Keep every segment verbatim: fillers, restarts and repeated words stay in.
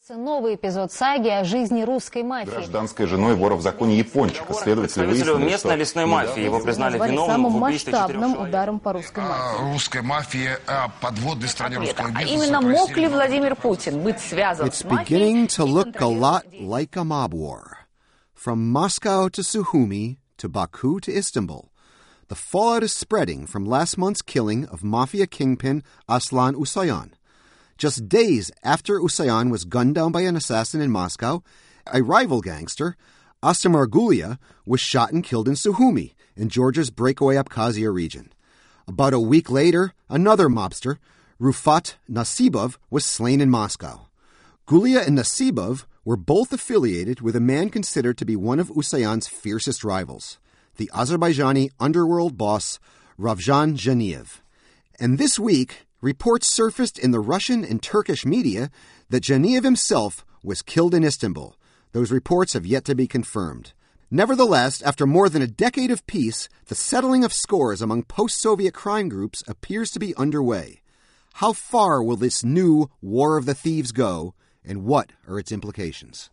Новый эпизод саги о жизни русской мафии. Гражданской женой вора в законе япончика. Следователи выяснили, местной что... лесной мафии. Его признали виновным самым в убийстве масштабным четырех ударом по русской мафии. Русская мафия, а подводной стране русского бизнеса. Именно мог ли Владимир Путин быть связан с мафией? It's beginning to look a lot like a mob war. From Moscow to Sukhumi, to Baku to Istanbul, the fallout is spreading from last month's killing of mafia kingpin Aslan Usayan. Just days after Usayan was gunned down by an assassin in Moscow, a rival gangster, Astamar Gulia, was shot and killed in Sukhumi, in Georgia's breakaway Abkhazia region. About a week later, another mobster, Rufat Nasibov, was slain in Moscow. Gulia and Nasibov were both affiliated with a man considered to be one of Usayan's fiercest rivals, the Azerbaijani underworld boss Ravshan Janiev. And this week, reports surfaced in the Russian and Turkish media that Janiev himself was killed in Istanbul. Those reports have yet to be confirmed. Nevertheless, after more than a decade of peace, the settling of scores among post-Soviet crime groups appears to be underway. How far will this new War of the Thieves go, and what are its implications?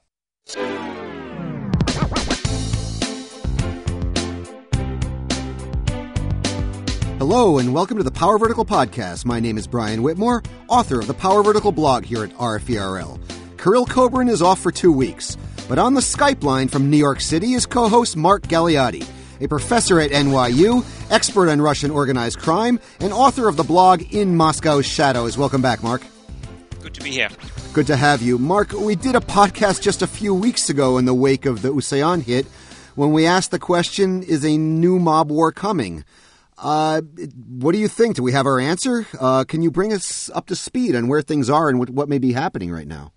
Hello, and welcome to the Power Vertical Podcast. My name is Brian Whitmore, author of the Power Vertical blog here at R F E R L. Kirill Kobrin is off for two weeks, but on the Skype line from New York City is co-host Mark Galeotti, a professor at N Y U, expert on Russian organized crime, and author of the blog In Moscow's Shadows. Welcome back, Mark. Good to be here. Good to have you. Mark, we did a podcast just a few weeks ago in the wake of the Usayan hit when we asked the question, is a new mob war coming? Uh, what do you think? Do we have our answer? Uh, can you bring us up to speed on where things are and what, what may be happening right now?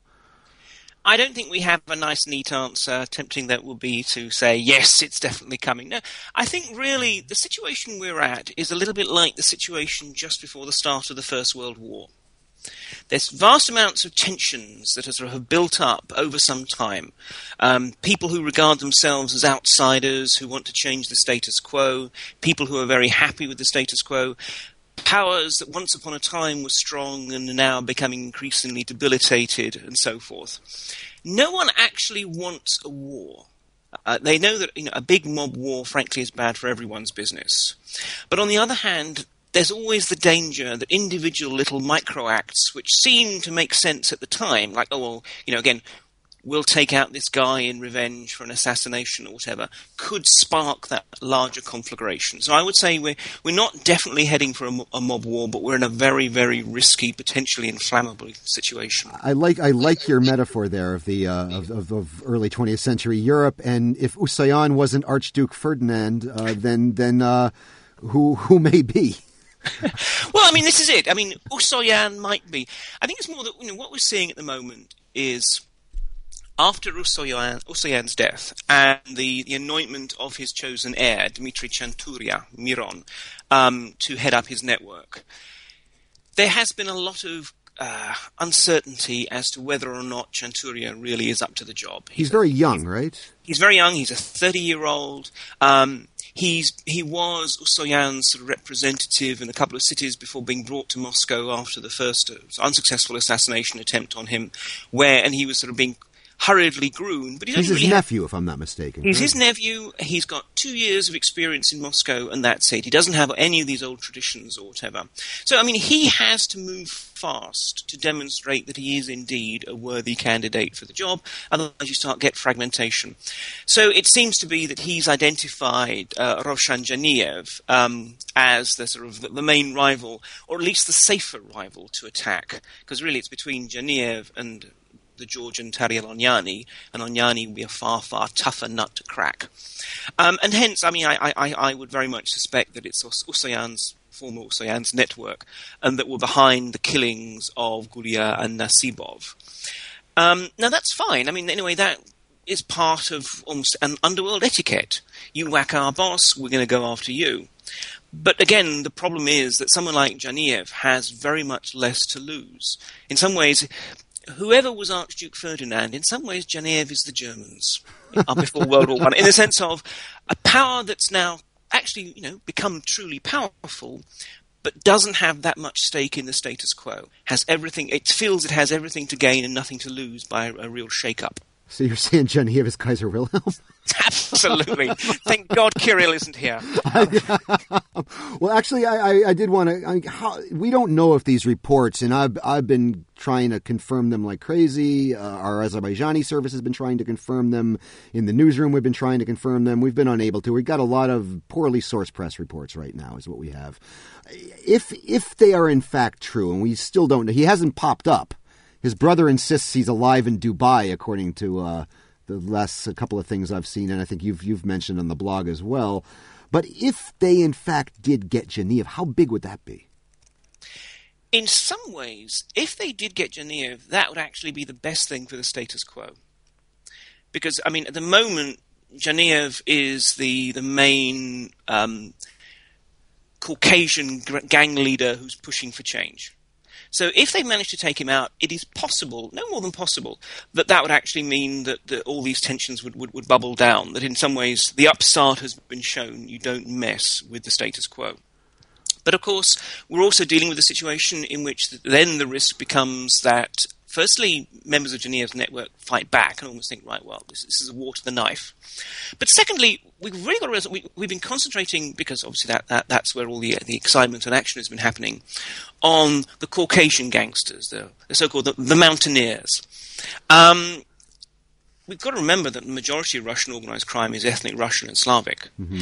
I don't think we have a nice, neat answer. Tempting that would be to say, yes, it's definitely coming. No, I think really the situation we're at is a little bit like the situation just before the start of the First World War. There's vast amounts of tensions that are sort of have built up over some time. Um, people who regard themselves as outsiders, who want to change the status quo, people who are very happy with the status quo, powers that once upon a time were strong and are now becoming increasingly debilitated, and so forth. No one actually wants a war. Uh, they know that you know, a big mob war, frankly, is bad for everyone's business. But on the other hand, there's always the danger that individual little micro acts, which seem to make sense at the time, like, oh, well, you know, again, we'll take out this guy in revenge for an assassination or whatever, could spark that larger conflagration. So I would say we're, we're not definitely heading for a, a mob war, but we're in a very, very risky, potentially inflammable situation. I like I like your metaphor there of the uh, of, of, of early twentieth century Europe, and if Usayan wasn't Archduke Ferdinand, uh, then then uh, who who may be? Well, I mean, this is it. I mean, Usayan might be. I think it's more that you know what we're seeing at the moment is after Usayan, Usayan's death and the, the anointment of his chosen heir, Dmitry Chanturia, Miron, um, to head up his network, there has been a lot of uh, uncertainty as to whether or not Chanturia really is up to the job. He's, he's very young, right? He's very young. He's a thirty-year-old. Um, He's he was Usayan's sort of representative in a couple of cities before being brought to Moscow after the first uh, unsuccessful assassination attempt on him, where and he was sort of being hurriedly groomed. But he he's his really nephew, have, if I'm not mistaken. He's right? his nephew. He's got two years of experience in Moscow, and that's it. He doesn't have any of these old traditions or whatever. So, I mean, he has to move fast to demonstrate that he is indeed a worthy candidate for the job. Otherwise, you start get fragmentation. So, it seems to be that he's identified uh, Ravshan Janiev um, as the sort of the, the main rival, or at least the safer rival to attack, because really it's between Janiev and the Georgian Tariel Onyani, and Onyani would be a far, far tougher nut to crack. Um, and hence, I mean, I, I, I would very much suspect that it's Usayan's, former Usayan's network, and that were behind the killings of Gulia and Nasibov. Um, now, that's fine. I mean, anyway, that is part of almost an underworld etiquette. You whack our boss, we're going to go after you. But again, the problem is that someone like Janiev has very much less to lose. In some ways, whoever was Archduke Ferdinand, in some ways, Janiev is the Germans uh, before World War One, in the sense of a power that's now actually, you know, become truly powerful, but doesn't have that much stake in the status quo. Has everything. It feels it has everything to gain and nothing to lose by a, a real shake-up. So you're saying Genevieve is Kaiser Wilhelm? Absolutely. Thank God Kirill isn't here. Well, actually, I, I, I did want to. We don't know if these reports, and I've I've been trying to confirm them like crazy. Uh, our Azerbaijani service has been trying to confirm them. In the newsroom, we've been trying to confirm them. We've been unable to. We've got a lot of poorly sourced press reports right now, is what we have. If if they are in fact true, and we still don't know, he hasn't popped up. His brother insists he's alive in Dubai, according to uh, the last a couple of things I've seen, and I think you've you've mentioned on the blog as well. But if they, in fact, did get Genevieve, how big would that be? In some ways, if they did get Genevieve, that would actually be the best thing for the status quo. Because, I mean, at the moment, Genevieve is the, the main um, Caucasian gang leader who's pushing for change. So if they manage to take him out, it is possible, no more than possible, that that would actually mean that, that all these tensions would, would, would bubble down, that in some ways the upstart has been shown you don't mess with the status quo. But of course, we're also dealing with a situation in which then the risk becomes that, firstly, members of Genevieve's network fight back and almost think, right, well, this, this is a war to the knife. But secondly, we've really got to realize that we, we've been concentrating, because obviously that, that that's where all the the excitement and action has been happening, on the Caucasian gangsters, the, the so-called the, the mountaineers. Um, we've got to remember that the majority of Russian organized crime is ethnic Russian and Slavic. Mm-hmm.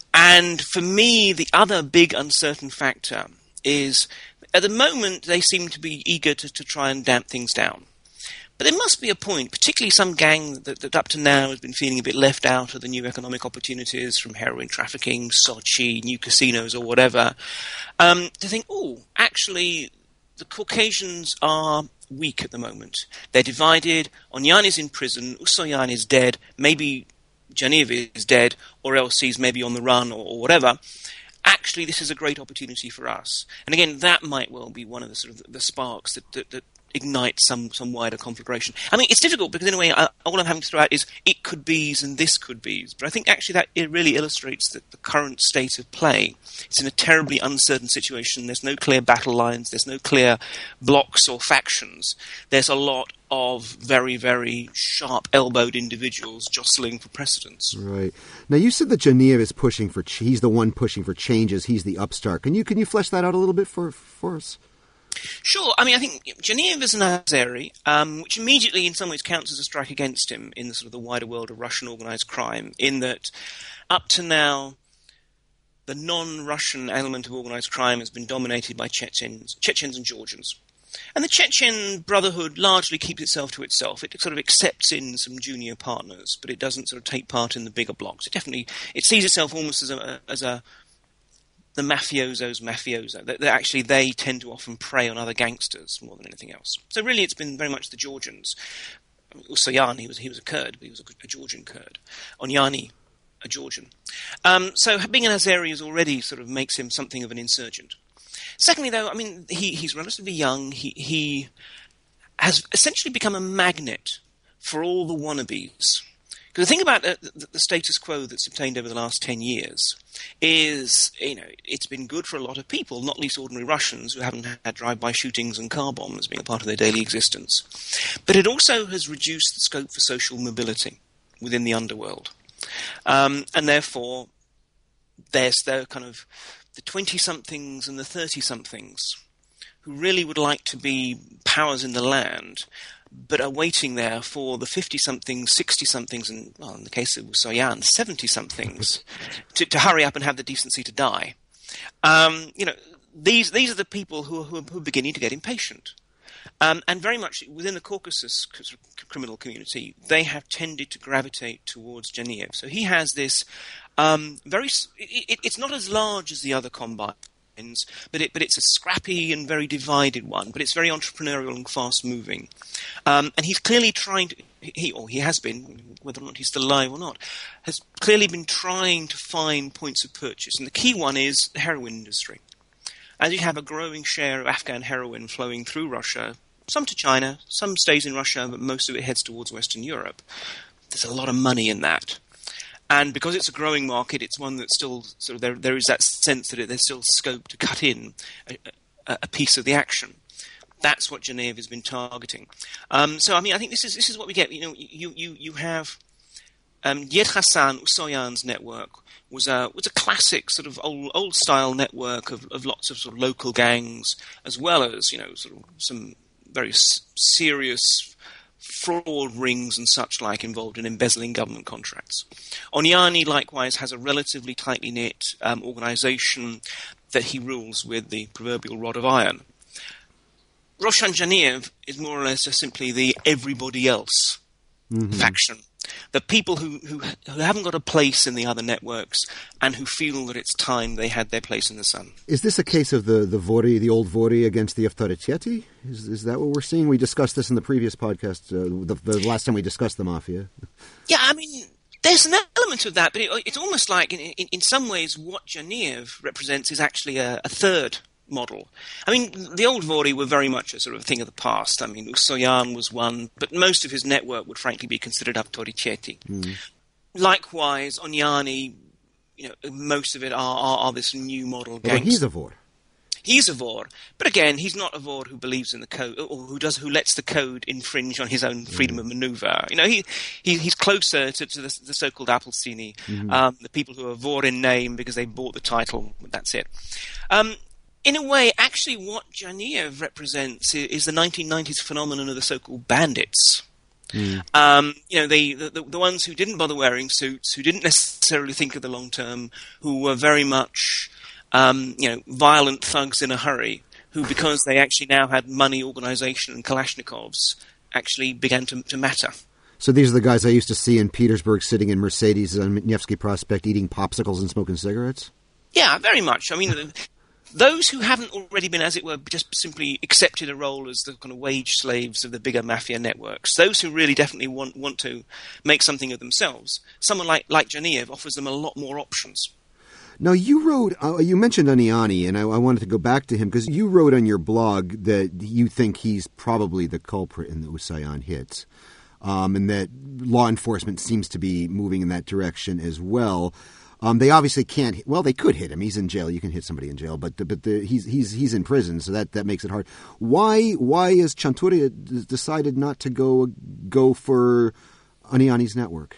And for me, the other big uncertain factor is, at the moment, they seem to be eager to, to try and damp things down. But there must be a point, particularly some gang that, that up to now has been feeling a bit left out of the new economic opportunities from heroin trafficking, Sochi, new casinos or whatever, um, to think, oh, actually, the Caucasians are weak at the moment. They're divided. Onyani's in prison. Usoyan is dead. Maybe Genevieve is dead, or else he's maybe on the run or, or whatever. Actually, this is a great opportunity for us. And again, that might well be one of the sort of the sparks that, that, that ignite some, some wider conflagration. I mean, it's difficult because in a way, I, all I'm having to throw out is it could be's and this could be's. But I think actually that it really illustrates the, the current state of play. It's in a terribly uncertain situation. There's no clear battle lines. There's no clear blocks or factions. There's a lot of very, very sharp-elbowed individuals jostling for precedence. Right. Now, you said that Genevieve is pushing for, ch- he's the one pushing for changes. He's the upstart. Can you can you flesh that out a little bit for, for us? Sure. I mean, I think Genevieve is an Azeri, um, which immediately in some ways counts as a strike against him in the sort of the wider world of Russian organized crime, in that up to now, the non-Russian element of organized crime has been dominated by Chechens, Chechens and Georgians. And the Chechen Brotherhood largely keeps itself to itself. It sort of accepts in some junior partners, but it doesn't sort of take part in the bigger blocks. It definitely, it sees itself almost as a, as a, the mafioso's mafioso. That, that actually they tend to often prey on other gangsters more than anything else. So really it's been very much the Georgians. Usoyan, he was, he was a Kurd, but he was a, a Georgian Kurd. Onyani, a Georgian. Um, so being an Azeri is already sort of makes him something of an insurgent. Secondly, though, I mean, he, he's relatively young. He, he has essentially become a magnet for all the wannabes. Because the thing about the, the, the status quo that's obtained over the last ten years is, you know, it's been good for a lot of people, not least ordinary Russians who haven't had drive-by shootings and car bombs being a part of their daily existence. But it also has reduced the scope for social mobility within the underworld. Um, and therefore, there's the kind of the twenty-somethings and the thirty-somethings who really would like to be powers in the land, but are waiting there for the fifty-somethings, sixty-somethings, and, well, in the case of Soyan, seventy-somethings, to, to hurry up and have the decency to die. Um, you know, these these are the people who, who, who are beginning to get impatient. Um, and very much within the Caucasus criminal community, they have tended to gravitate towards Genevieve. So he has this um, very... It, it's not as large as the other combines, but it, but it's a scrappy and very divided one. But it's very entrepreneurial and fast-moving. Um, and he's clearly trying to... He, or he has been, whether or not he's still alive or not, has clearly been trying to find points of purchase. And the key one is the heroin industry. As you have a growing share of Afghan heroin flowing through Russia, some to China, some stays in Russia, but most of it heads towards Western Europe. There's a lot of money in that. And because it's a growing market, it's one that's still sort of there. There is that sense that there's still scope to cut in a, a, a piece of the action. That's what Genev has been targeting. Um, so, I mean, I think this is this is what we get. You know, you you you have um, Yed Hassan Usoyan's network was a was a classic sort of old old style network of, of lots of sort of local gangs, as well as, you know, sort of some very s- serious fraud rings and such like involved in embezzling government contracts. Onyani likewise has a relatively tightly knit um, organisation that he rules with the proverbial rod of iron. Roshan Genev is more or less just simply the everybody else mm-hmm. faction. The people who, who who haven't got a place in the other networks and who feel that it's time they had their place in the sun. Is this a case of the, the Vori, the old Vori against the Avtoritieti? Is is that what we're seeing? We discussed this in the previous podcast, uh, the, the last time we discussed the mafia. Yeah, I mean, there's an element of that, but it, it's almost like, in, in, in some ways, what Genev represents is actually a, a third model. I mean, the old Vori were very much a sort of thing of the past. I mean, Usoyan was one, but most of his network would frankly be considered Avtoritieti. Mm. Likewise, Onyani, you know, most of it are, are, are this new model well, gangs. He's a Vor. He's a Vor, but again, he's not a Vor who believes in the code, or who does, who lets the code infringe on his own freedom mm. of maneuver. You know, he, he he's closer to, to the, the so-called Appelsini, mm-hmm. um, the people who are Vor in name because they bought the title. That's it. Um, In a way, actually what Genev represents is the nineteen nineties phenomenon of the so-called bandits. Mm. Um, you know, the, the the ones who didn't bother wearing suits, who didn't necessarily think of the long term, who were very much, um, you know, violent thugs in a hurry, who, because they actually now had money, organization, and Kalashnikovs, actually began to, to matter. So these are the guys I used to see in Petersburg sitting in Mercedes on Nevsky Prospect eating popsicles and smoking cigarettes? Yeah, very much. I mean... Those who haven't already been, as it were, just simply accepted a role as the kind of wage slaves of the bigger mafia networks, those who really definitely want want to make something of themselves, someone like, like Genev offers them a lot more options. Now, you wrote, uh, you mentioned Onyani, and I, I wanted to go back to him, because you wrote on your blog that you think he's probably the culprit in the Usoyan hits, um, and that law enforcement seems to be moving in that direction as well. Um, they obviously can't. Well, they could hit him. He's in jail. You can hit somebody in jail, but but the, he's he's he's in prison, so that, that makes it hard. Why why has Chanturia decided not to go go for Onyani's network?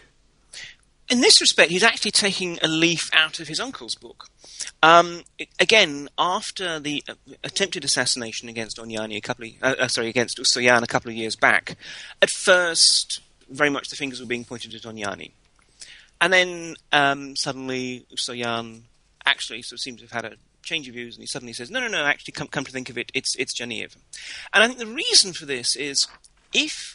In this respect, he's actually taking a leaf out of his uncle's book. Um, again, after the attempted assassination against Onyani a couple of, uh, sorry against Usoyan a couple of years back, at first very much the fingers were being pointed at Onyani. And then um, suddenly Usoyan actually sort of seems to have had a change of views, and he suddenly says, no, no, no, actually, come, come to think of it, it's it's Genev. And I think the reason for this is if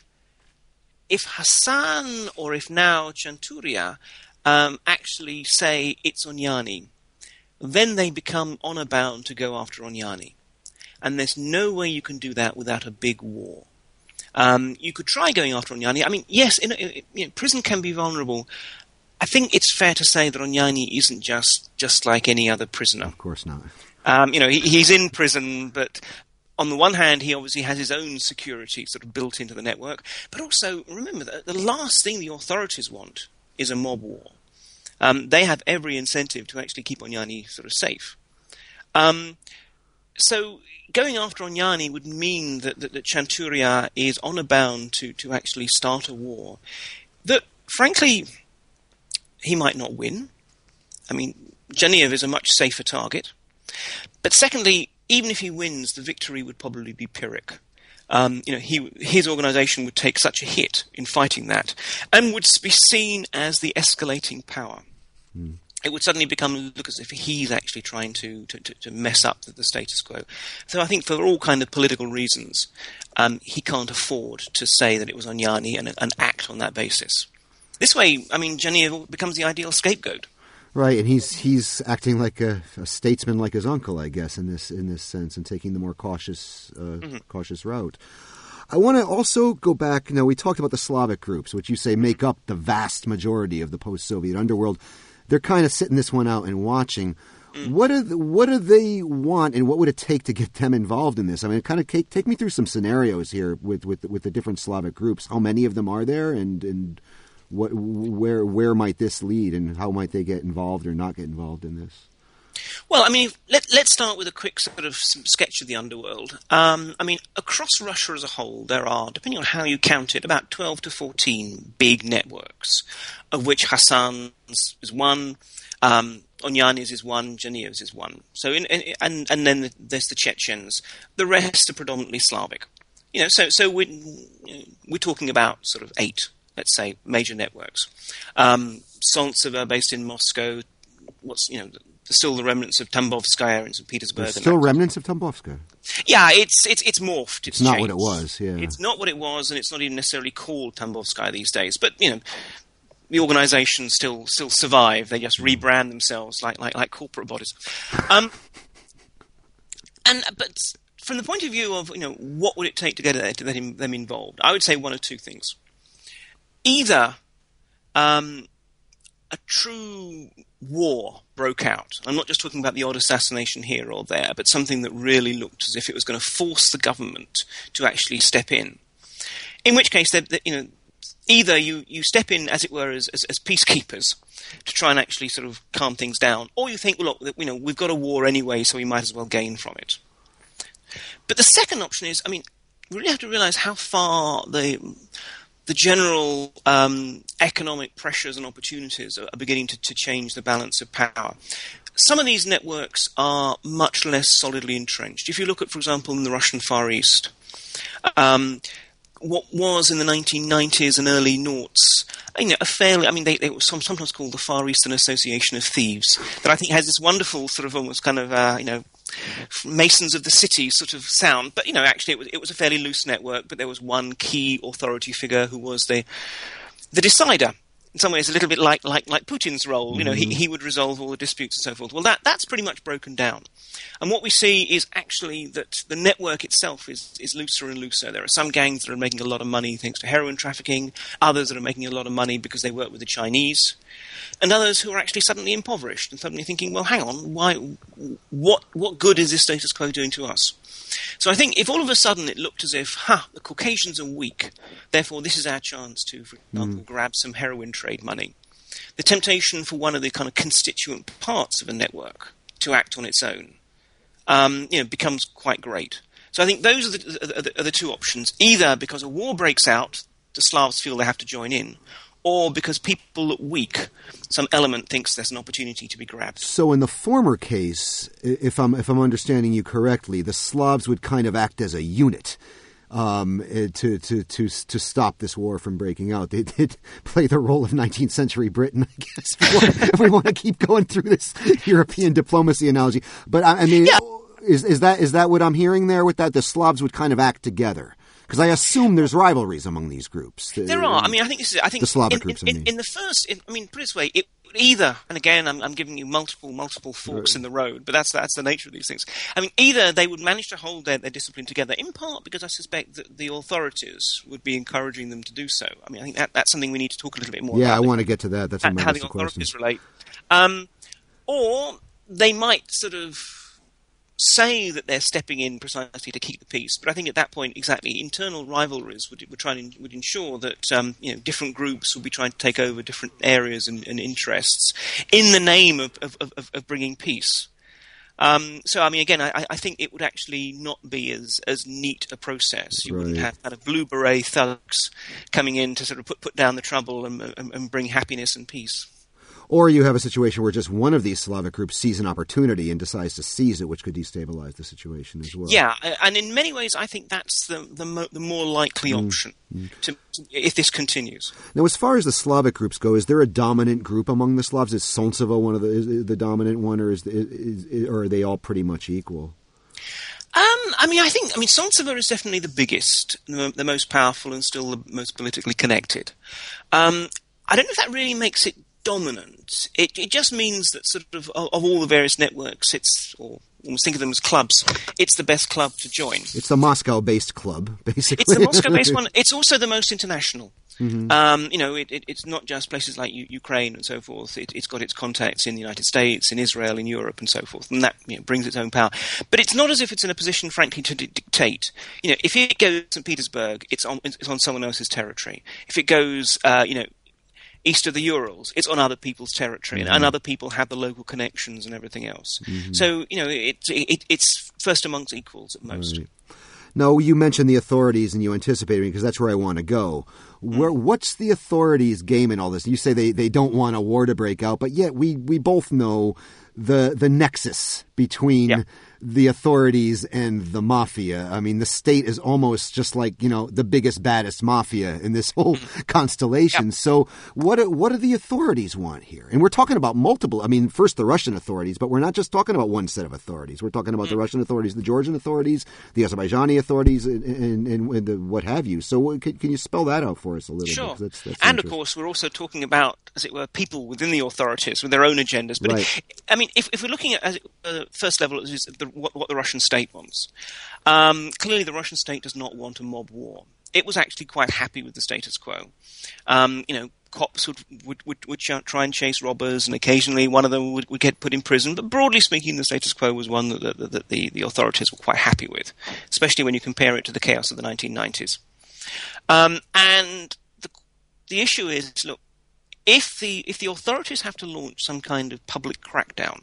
if Hassan or if now Chanturia um, actually say it's Onyani, then they become honor bound to go after Onyani. And there's no way you can do that without a big war. Um, you could try going after Onyani. I mean, yes, in, in, you know, prison can be vulnerable. I think it's fair to say that Onyani isn't just, just like any other prisoner. Of course not. Um, you know, he, he's in prison, but on the one hand, he obviously has his own security sort of built into the network. But also, remember, that the last thing the authorities want is a mob war. Um, they have every incentive to actually keep Onyani sort of safe. Um, so going after Onyani would mean that, that, that Chanturia is honor bound to, to actually start a war that, frankly, he might not win. I mean, Genev is a much safer target. But secondly, even if he wins, the victory would probably be Pyrrhic. Um, you know, he, his organization would take such a hit in fighting that and would be seen as the escalating power. Mm. It would suddenly become look as if he's actually trying to, to, to mess up the, the status quo. So I think for all kind of political reasons, um, he can't afford to say that it was Onyani and, and act on that basis. This way, I mean, Genev becomes the ideal scapegoat. Right, and he's he's acting like a, a statesman, like his uncle, I guess, in this in this sense, and taking the more cautious uh, mm-hmm. cautious route. I want to also go back. Now, we talked about the Slavic groups, which you say make up the vast majority of the post-Soviet underworld. They're kind of sitting this one out and watching. Mm. What do the, what do they want, and what would it take to get them involved in this? I mean, kind of take, take me through some scenarios here with, with with the different Slavic groups. How many of them are there, and and what, where, where might this lead, and how might they get involved or not get involved in this? Well, I mean, let, let's start with a quick sort of sketch of the underworld. Um, I mean, across Russia as a whole, there are, depending on how you count it, about twelve to fourteen big networks, of which Hassan's is one, um, Onyani's is one, Janiyev's is one. So, in, in, and and then there's the Chechens. The rest are predominantly Slavic. You know, so so we're we're talking about sort of eight, let's say, major networks. Um, Solntsevo, based in Moscow. What's you know. Still the remnants of Tambovskaya in Saint Petersburg. There's still remnants of Tambovskaya. Yeah, it's it's it's morphed. It's, it's not changed. what it was. Yeah, it's not what it was, and it's not even necessarily called Tambovskaya these days. But you know, the organisations still still survive. They just rebrand themselves like like like corporate bodies. Um, and but from the point of view of you know what would it take to get to get them involved, I would say one of two things. Either um, a true war broke out. I'm not just talking about the odd assassination here or there, but something that really looked as if it was going to force the government to actually step in. In which case, they, they, you know, either you, you step in, as it were, as, as, as peacekeepers to try and actually sort of calm things down, or you think, well, look, you know, we've got a war anyway, so we might as well gain from it. But the second option is, I mean, we really have to realise how far the the general um, economic pressures and opportunities are, are beginning to, to change the balance of power. Some of these networks are much less solidly entrenched. If you look at, for example, in the Russian Far East, um, what was in the nineteen nineties and early noughts, you know, a fairly, I mean, they, they were sometimes called the Far Eastern Association of Thieves, that I think has this wonderful sort of almost kind of, uh, you know, Masons of the City sort of sound. But, you know, actually it was, it was a fairly loose network, but there was one key authority figure who was the the decider. In some ways, a little bit like like like Putin's role. Mm-hmm. You know, he he would resolve all the disputes and so forth. Well, that that's pretty much broken down. And what we see is actually that the network itself is, is looser and looser. There are some gangs that are making a lot of money thanks to heroin trafficking, others that are making a lot of money because they work with the Chinese, and others who are actually suddenly impoverished and suddenly thinking, well, hang on, why? What what good is this status quo doing to us? So I think if all of a sudden it looked as if, ha, the Caucasians are weak, therefore this is our chance to, for example, mm. grab some heroin trade money, the temptation for one of the kind of constituent parts of a network to act on its own, um, you know, becomes quite great. So I think those are the, are, the, are the two options. Either because a war breaks out, the Slavs feel they have to join in, or because people look weak, some element thinks there's an opportunity to be grabbed. So in the former case, if I'm if I'm understanding you correctly, the Slavs would kind of act as a unit um, to to to to stop this war from breaking out. They did play the role of nineteenth century Britain, I guess, if we want, if we want to keep going through this European diplomacy analogy. But I, I mean, yeah. is is that is that what I'm hearing there with that? The Slavs would kind of act together. Because I assume there's rivalries among these groups. There are. I mean, I think this is. I think the Slavic in, groups. In, I mean. in the first, in, I mean, put it this way: it either, and again, I'm, I'm giving you multiple, multiple forks right. in the road, but that's that's the nature of these things. I mean, either they would manage to hold their, their discipline together, in part because I suspect that the authorities would be encouraging them to do so. I mean, I think that, that's something we need to talk a little bit more. Yeah, about. I want to get to that. That's how, my how the authorities relate, um, or they might sort of say that they're stepping in precisely to keep the peace, but I think at that point, exactly, internal rivalries would would try and would ensure that um, you know different groups would be trying to take over different areas and, and interests in the name of of, of, of bringing peace. Um, so, I mean, again, I, I think it would actually not be as, as neat a process. You right. wouldn't have kind of blue beret thugs coming in to sort of put put down the trouble and, and, and bring happiness and peace. Or you have a situation where just one of these Slavic groups sees an opportunity and decides to seize it, which could destabilize the situation as well. Yeah, and in many ways, I think that's the the, mo- the more likely mm. option to, to, if this continues. Now, as far as the Slavic groups go, is there a dominant group among the Slavs? Is Solntsevo one of the is the dominant one, or is, is, is or are they all pretty much equal? Um, I mean, I think I mean Solntsevo is definitely the biggest, the, the most powerful, and still the most politically connected. Um, I don't know if that really makes it dominant. It, it just means that sort of, of of all the various networks, it's, or almost think of them as clubs, it's the best club to join. It's the Moscow-based club, basically. It's the Moscow-based one. It's also the most international. Mm-hmm. Um, you know, it, it, it's not just places like U- Ukraine and so forth. It, it's got its contacts in the United States, in Israel, in Europe, and so forth, and that you know, brings its own power. But it's not as if it's in a position, frankly, to d- dictate. You know, if it goes to Saint Petersburg, it's on it's on someone else's territory. If it goes, uh, you know. east of the Urals. It's on other people's territory, mm-hmm. and, and other people have the local connections and everything else. Mm-hmm. So, you know, it, it, it's first amongst equals at most. Right. No, you mentioned the authorities and you anticipated me because that's where I want to go. Where, what's the authorities' game in all this? You say they, they don't want a war to break out, but yet we, we both know the the nexus between yeah. the authorities and the mafia. I mean, the state is almost just like, you know, the biggest, baddest mafia in this whole constellation. Yep. So what do, what do the authorities want here? And we're talking about multiple, I mean, first the Russian authorities, but we're not just talking about one set of authorities. We're talking about mm. the Russian authorities, the Georgian authorities, the Azerbaijani authorities, and, and, and, and the what have you. So can, can you spell that out for us a little sure. bit? That's, that's and, of course, we're also talking about, as it were, people within the authorities with their own agendas. But, right. I mean, if, if we're looking at, as uh, first level, is the What, what the Russian state wants. Um, clearly, the Russian state does not want a mob war. It was actually quite happy with the status quo. Um, you know, cops would, would, would, would try and chase robbers, and occasionally one of them would, would get put in prison. But broadly speaking, the status quo was one that, that, that the, the authorities were quite happy with, especially when you compare it to the chaos of the nineteen nineties. Um, and the, the issue is, look, if the if the authorities have to launch some kind of public crackdown,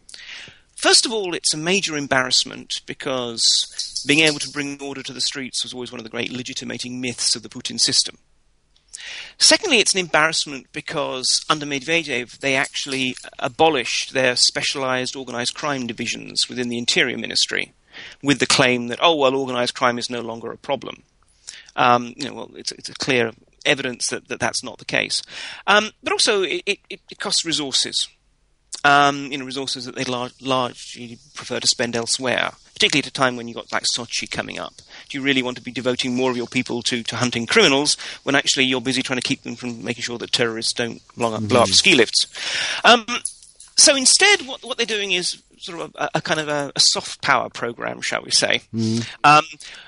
first of all, it's a major embarrassment because being able to bring order to the streets was always one of the great legitimating myths of the Putin system. Secondly, it's an embarrassment because under Medvedev, they actually abolished their specialized organized crime divisions within the Interior Ministry with the claim that, oh, well, organized crime is no longer a problem. Um, you know, well, it's, it's a clear evidence that, that that's not the case. Um, but also, it, it, it costs resources. Um, you know, resources that they lar- largely prefer to spend elsewhere, particularly at a time when you've got like Sochi coming up. Do you really want to be devoting more of your people to, to hunting criminals when actually you're busy trying to keep them from making sure that terrorists don't blow up, blow up ski lifts? Um, so instead, what, what they're doing is sort of a, a kind of a, a soft power program, shall we say. Mm. Um,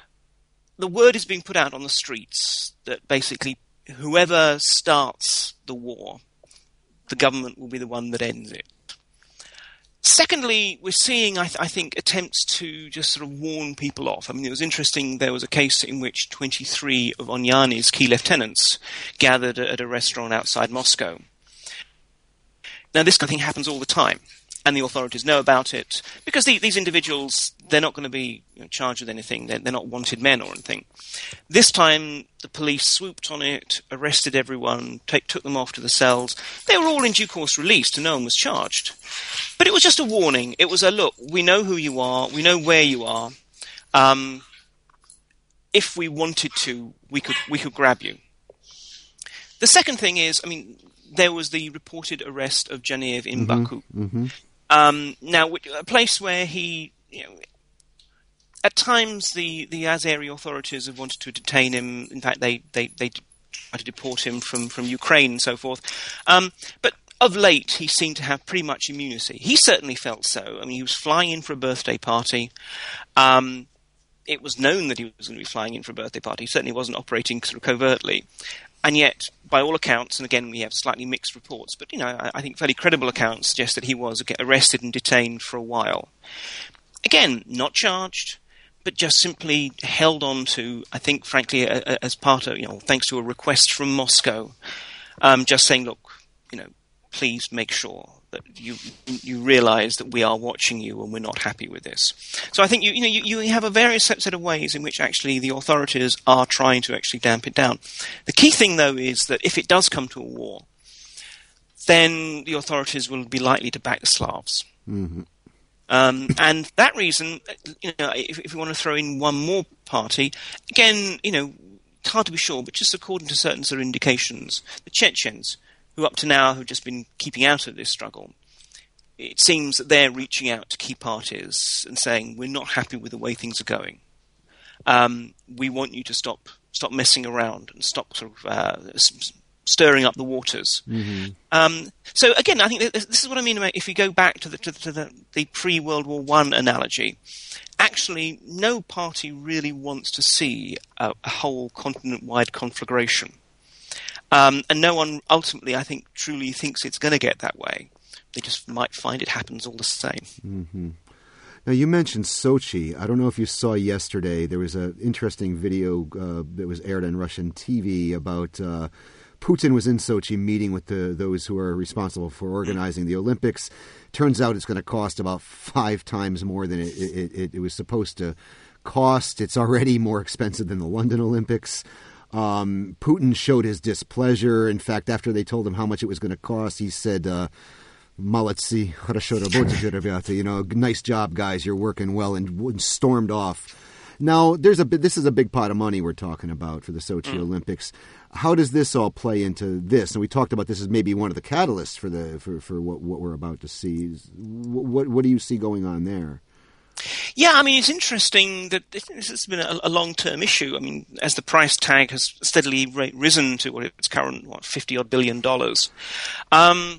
the word is being put out on the streets that basically whoever starts the war, the government will be the one that ends it. Secondly, we're seeing, I, th- I think, attempts to just sort of warn people off. I mean, it was interesting, there was a case in which twenty-three of Onyany's key lieutenants gathered at a restaurant outside Moscow. Now, this kind of thing happens all the time, and the authorities know about it, because the, these individuals, they're not going to be you know, charged with anything. They're, they're not wanted men or anything. This time, the police swooped on it, arrested everyone, take, took them off to the cells. They were all in due course released, and no one was charged. But it was just a warning. It was a, look, we know who you are, we know where you are. Um, if we wanted to, we could we could grab you. The second thing is, I mean, there was the reported arrest of Janiev in mm-hmm, Baku. Mm-hmm. Um, now, a place where he, you know, at times the, the Azeri authorities have wanted to detain him. In fact, they, they, they tried to deport him from, from Ukraine and so forth. Um, but of late, he seemed to have pretty much immunity. He certainly felt so. I mean, he was flying in for a birthday party. Um, it was known that he was going to be flying in for a birthday party. He certainly wasn't operating sort of covertly. And yet, by all accounts, and again, we have slightly mixed reports, but, you know, I, I think fairly credible accounts suggest that he was arrested and detained for a while. Again, not charged, but just simply held on to, I think, frankly, a, a, as part of, you know, thanks to a request from Moscow, um, just saying, look, you know, please make sure that you you realise that we are watching you and we're not happy with this. So I think you you know you, you have a various set of ways in which actually the authorities are trying to actually damp it down. The key thing, though, is that if it does come to a war, then the authorities will be likely to back the Slavs. Mm-hmm. Um, and that reason, you know, if, if we want to throw in one more party, again, you know, it's hard to be sure, but just according to certain sort of indications, the Chechens, who up to now have just been keeping out of this struggle, it seems that they're reaching out to key parties and saying, we're not happy with the way things are going. Um, we want you to stop stop messing around and stop sort of uh, stirring up the waters. Mm-hmm. Um, so again, I think this is what I mean about if you go back to the, to, to the, the pre-World War One analogy. Actually, no party really wants to see a, a whole continent-wide conflagration. Um, and no one ultimately, I think, truly thinks it's going to get that way. They just might find it happens all the same. Mm-hmm. Now, you mentioned Sochi. I don't know if you saw yesterday, there was an interesting video uh, that was aired on Russian T V about uh, Putin was in Sochi meeting with the those who are responsible for organizing the Olympics. Turns out it's going to cost about five times more than it, it, it, it was supposed to cost. It's already more expensive than the London Olympics. Um, Putin showed his displeasure. In fact, after they told him how much it was going to cost, he said, uh, "Молодцы, хорошо работаете, ребята. You know, nice job, guys. You're working well," and, and stormed off. Now, there's a this is a big pot of money we're talking about for the Sochi mm. Olympics. How does this all play into this? And we talked about this as maybe one of the catalysts for the for, for what, what we're about to see. What what do you see going on there? Yeah, I mean, it's interesting that this has been a, a long-term issue. I mean, as the price tag has steadily risen to what its current, what, fifty-odd billion dollars. Um,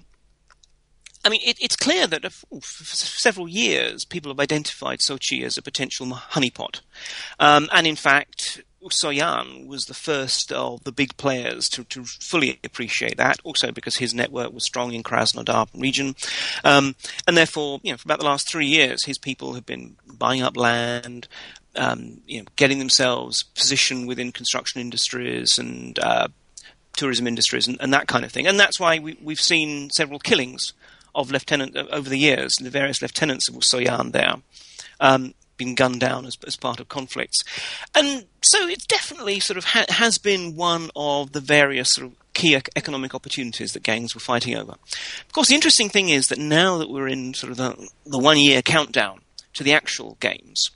I mean, it, it's clear that oh, for several years, people have identified Sochi as a potential honeypot. Um, and in fact, Soyan was the first of the big players to, to fully appreciate that, also because his network was strong in Krasnodar region. Um, and therefore, you know, for about the last three years, his people have been buying up land, um, you know, getting themselves positioned within construction industries and uh, tourism industries and, and that kind of thing. And that's why we, we've seen several killings of lieutenant over the years, the various lieutenants of Soyan there. Um, been gunned down as, as part of conflicts. And so it definitely sort of ha- has been one of the various sort of key ec- economic opportunities that gangs were fighting over. Of course, the interesting thing is that now that we're in sort of the, the one-year countdown to the actual games,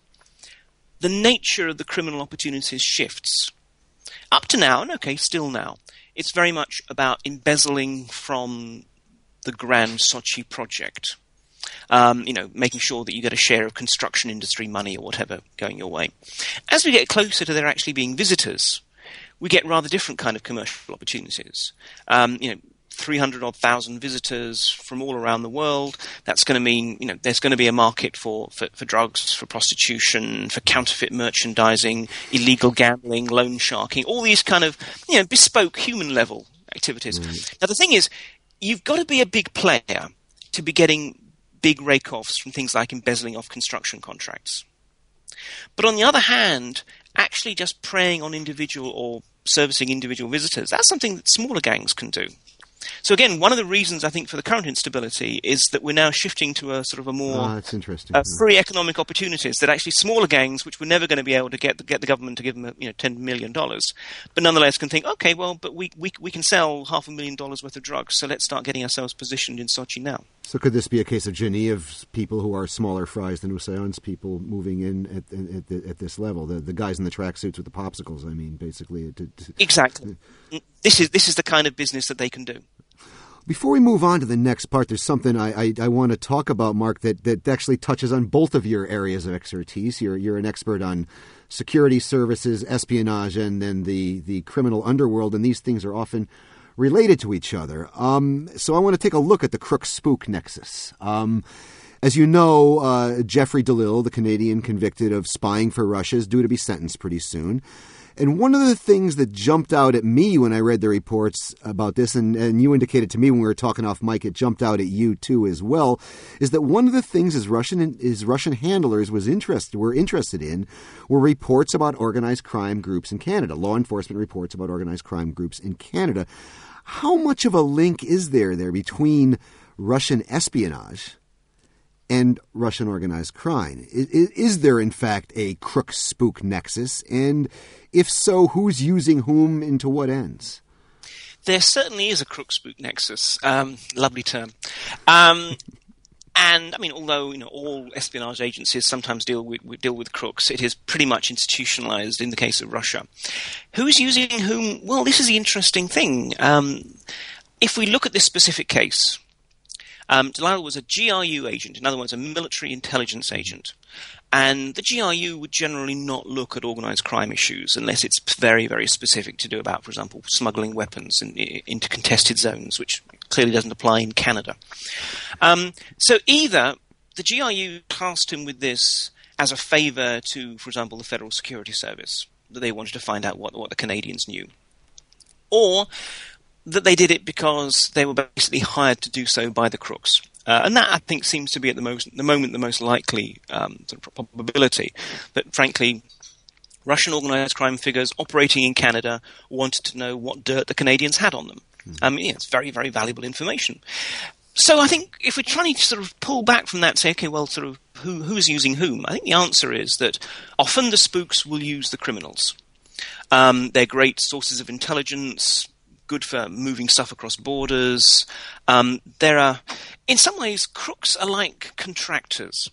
the nature of the criminal opportunities shifts. Up to now, and okay, still now, it's very much about embezzling from the grand Sochi project. Um, you know, making sure that you get a share of construction industry money or whatever going your way. As we get closer to there actually being visitors, we get rather different kind of commercial opportunities. Um, you know, three hundred odd thousand visitors from all around the world. That's going to mean, you know, there's going to be a market for, for, for drugs, for prostitution, for counterfeit merchandising, illegal gambling, loan sharking, all these kind of, you know, bespoke human level activities. Mm. Now, the thing is, you've got to be a big player to be getting big rake-offs from things like embezzling off construction contracts. But on the other hand, actually just preying on individual or servicing individual visitors, that's something that smaller gangs can do. So again, one of the reasons I think for the current instability is that we're now shifting to a sort of a more oh, that's interesting. Uh, free economic opportunities that actually smaller gangs, which were never going to be able to get the, get the government to give them, you know, ten million dollars, but nonetheless can think, okay, well, but we, we we can sell half a million dollars worth of drugs, so let's start getting ourselves positioned in Sochi now. So could this be a case of Genev's people who are smaller fries than Usayan's people moving in at at, the, at this level? The the guys in the tracksuits with the popsicles, I mean, basically. To, to, exactly. This is this is the kind of business that they can do. Before we move on to the next part, there's something I, I, I want to talk about, Mark, that, that actually touches on both of your areas of expertise. You're you're an expert on security services, espionage, and then the, the criminal underworld, and these things are often related to each other. Um, so I want to take a look at the crook-spook nexus. Um, as you know, uh, Jeffrey DeLille, the Canadian convicted of spying for Russia, is due to be sentenced pretty soon. And one of the things that jumped out at me when I read the reports about this, and, and you indicated to me when we were talking off mic, it jumped out at you too as well, is that one of the things his Russian his Russian handlers was interested were interested in were reports about organized crime groups in Canada, law enforcement reports about organized crime groups in Canada. How much of a link is there there between Russian espionage and Russian organized crime? Is, is there, in fact, a crook-spook nexus? And if so, who's using whom and to what ends? There certainly is a crook-spook nexus. Um, lovely term. Um, and, I mean, although, you know, all espionage agencies sometimes deal with, deal with crooks, it is pretty much institutionalized in the case of Russia. Who's using whom? Well, this is the interesting thing. Um, if we look at this specific case, Um, DeLille was a G R U agent, in other words, a military intelligence agent. And the G R U would generally not look at organized crime issues unless it's very, very specific to do about, for example, smuggling weapons in, in, into contested zones, which clearly doesn't apply in Canada. Um, so either the G R U tasked him with this as a favor to, for example, the Federal Security Service, that they wanted to find out what, what the Canadians knew, or that they did it because they were basically hired to do so by the crooks. Uh, and that, I think, seems to be at the, most, the moment the most likely um, sort of probability. But frankly, Russian organised crime figures operating in Canada wanted to know what dirt the Canadians had on them. Mm. I mean, yeah, it's very, very valuable information. So I think if we're trying to sort of pull back from that, say, okay, well, sort of who who's using whom? I think the answer is that often the spooks will use the criminals. Um, they're great sources of intelligence, good for moving stuff across borders. Um, there are, in some ways, crooks are like contractors.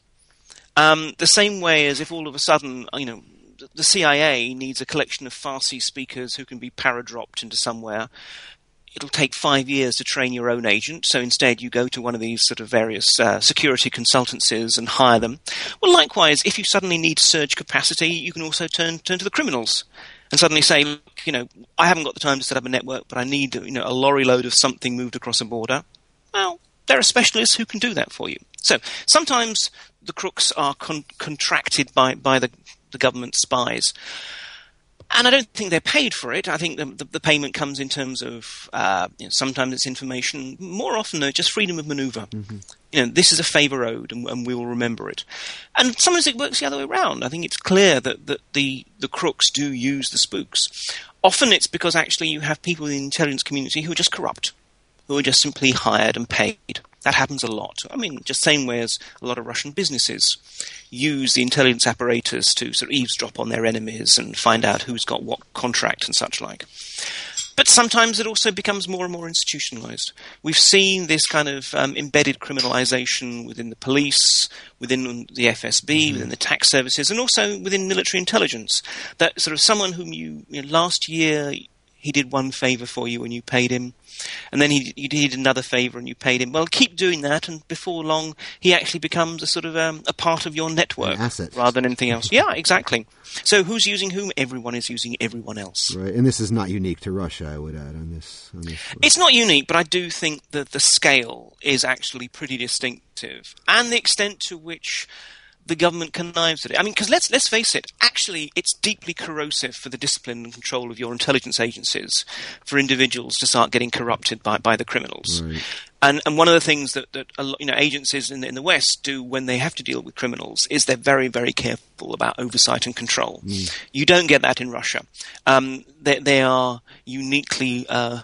Um, the same way as if all of a sudden, you know, the C I A needs a collection of Farsi speakers who can be paradropped into somewhere. It'll take five years to train your own agent, so instead you go to one of these sort of various uh, security consultancies and hire them. Well, likewise, if you suddenly need surge capacity, you can also turn turn to the criminals and suddenly say, look, you know, I haven't got the time to set up a network, but I need, you know, a lorry load of something moved across a border. Well, there are specialists who can do that for you. So sometimes the crooks are con- contracted by, by the, the government spies. And I don't think they're paid for it. I think the, the, the payment comes in terms of uh, you know, sometimes it's information. More often, though, just freedom of maneuver. Mm-hmm. You know, this is a favour owed, and, and we will remember it. And sometimes it works the other way around. I think it's clear that, that the, the crooks do use the spooks. Often it's because actually you have people in the intelligence community who are just corrupt, who are just simply hired and paid. That happens a lot. I mean, just same way as a lot of Russian businesses use the intelligence apparatus to sort of eavesdrop on their enemies and find out who's got what contract and such like. But sometimes it also becomes more and more institutionalized. We've seen this kind of um, embedded criminalization within the police, within the F S B, mm-hmm. within the tax services, and also within military intelligence. That sort of someone whom you, you know, last year he did one favor for you and you paid him. And then he, he did another favour and you paid him. Well, keep doing that, and before long, he actually becomes a sort of um, a part of your network rather than anything else. Yeah, exactly. So who's using whom? Everyone is using everyone else. Right, and this is not unique to Russia, I would add, on this. On this it's not unique, but I do think that the scale is actually pretty distinctive, and the extent to which the government connives at it. I mean, because let's let's face it, actually it's deeply corrosive for the discipline and control of your intelligence agencies for individuals to start getting corrupted by, by the criminals. Right. And and one of the things that, that you know agencies in the, in the West do when they have to deal with criminals is they're very, very careful about oversight and control. Mm. You don't get that in Russia. Um, they, they are uniquely Uh,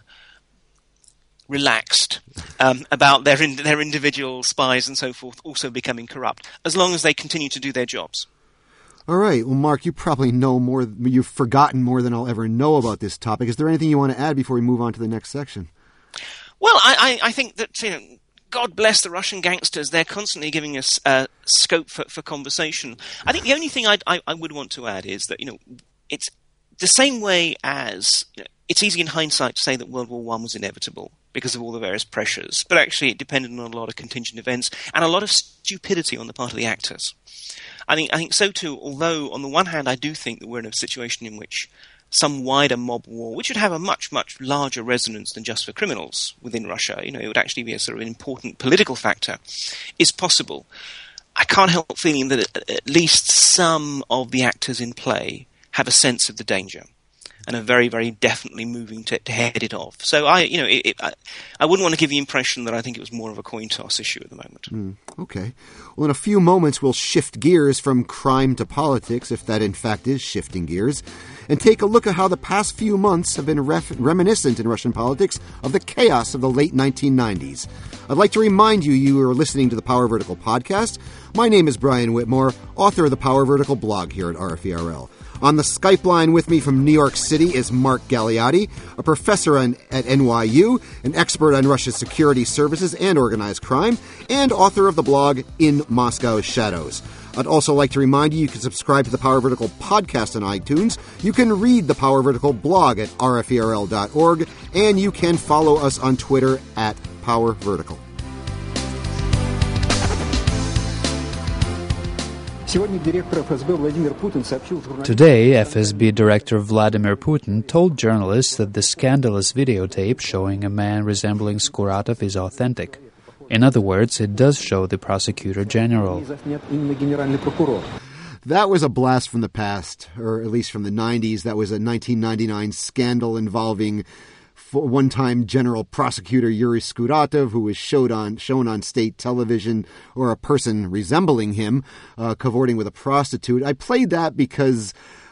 relaxed um, about their in, their individual spies and so forth also becoming corrupt, as long as they continue to do their jobs. All right. Well, Mark, you probably know more. You've forgotten more than I'll ever know about this topic. Is there anything you want to add before we move on to the next section? Well, I, I, I think that, you know, God bless the Russian gangsters. They're constantly giving us uh, scope for, for conversation. I think the only thing I'd, I I would want to add is that, you know, it's the same way as you know, it's easy in hindsight to say that World War One was inevitable because of all the various pressures, but actually it depended on a lot of contingent events and a lot of stupidity on the part of the actors. I think I think so too, although on the one hand I do think that we're in a situation in which some wider mob war, which would have a much, much larger resonance than just for criminals within Russia, you know, it would actually be a sort of an important political factor, is possible. I can't help feeling that at least some of the actors in play have a sense of the danger and are very, very definitely moving to, to head it off. So I, you know, it, it, I, I wouldn't want to give the impression that I think it was more of a coin toss issue at the moment. Mm, okay. Well, in a few moments, we'll shift gears from crime to politics, if that in fact is shifting gears, and take a look at how the past few months have been ref- reminiscent in Russian politics of the chaos of the late nineteen nineties. I'd like to remind you, you are listening to the Power Vertical podcast. My name is Brian Whitmore, author of the Power Vertical blog here at R F E R L. On the Skype line with me from New York City is Mark Galeotti, a professor on, at N Y U, an expert on Russia's security services and organized crime, and author of the blog In Moscow's Shadows. I'd also like to remind you you can subscribe to the Power Vertical podcast on iTunes. You can read the Power Vertical blog at R F E R L dot org, and you can follow us on Twitter at Power Vertical. Today, F S B Director Vladimir Putin told journalists that the scandalous videotape showing a man resembling Skuratov is authentic. In other words, it does show the prosecutor general. That was a blast from the past, or at least from the nineties. That was a nineteen ninety-nine scandal involving one-time General Prosecutor Yuri Skuratov, who was showed on, shown on state television, or a person resembling him, uh, cavorting with a prostitute. I played that because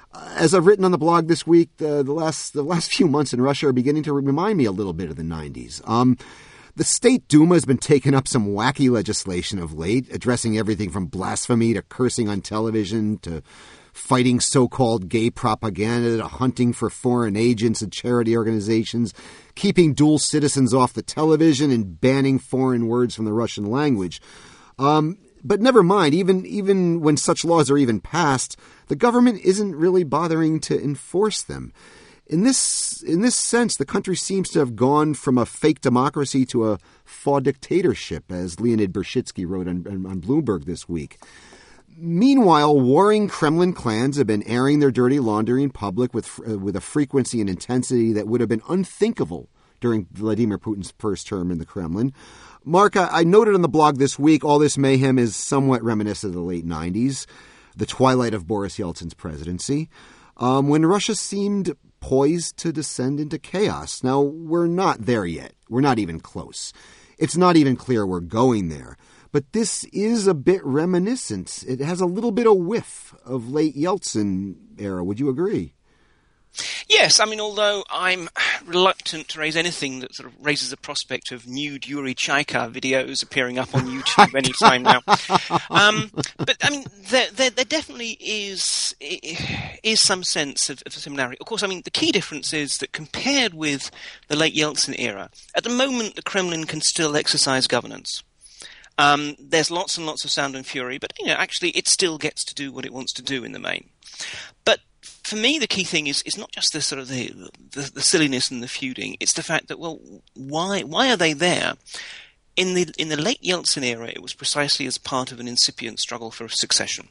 As I've written on the blog this week, the, the last the last few months in Russia are beginning to remind me a little bit of the nineties. Um, the State Duma has been taking up some wacky legislation of late, addressing everything from blasphemy to cursing on television to fighting so-called gay propaganda to hunting for foreign agents and charity organizations, keeping dual citizens off the television and banning foreign words from the Russian language. Um, but never mind, even even when such laws are even passed, the government isn't really bothering to enforce them. In this in this sense, the country seems to have gone from a fake democracy to a faux dictatorship, as Leonid Bershitsky wrote on, on Bloomberg this week. Meanwhile, warring Kremlin clans have been airing their dirty laundry in public with uh, with a frequency and intensity that would have been unthinkable during Vladimir Putin's first term in the Kremlin. Mark, I, I noted on the blog this week, all this mayhem is somewhat reminiscent of the late nineties, the twilight of Boris Yeltsin's presidency, um, when Russia seemed poised to descend into chaos. Now, we're not there yet. We're not even close. It's not even clear we're going there. But this is a bit reminiscent. It has a little bit of whiff of late Yeltsin era. Would you agree? Yes, I mean, although I'm reluctant to raise anything that sort of raises the prospect of nude Yuri Chaika videos appearing up on YouTube any time now. Um, but, I mean, there, there, there definitely is is some sense of, of similarity. Of course, I mean, the key difference is that compared with the late Yeltsin era, at the moment the Kremlin can still exercise governance. Um, there's lots and lots of sound and fury, but, you know, actually it still gets to do what it wants to do in the main. But for me, the key thing is is not just the sort of the, the the silliness and the feuding. It's the fact that, well, why why are they there? In the in the late Yeltsin era, it was precisely as part of an incipient struggle for succession.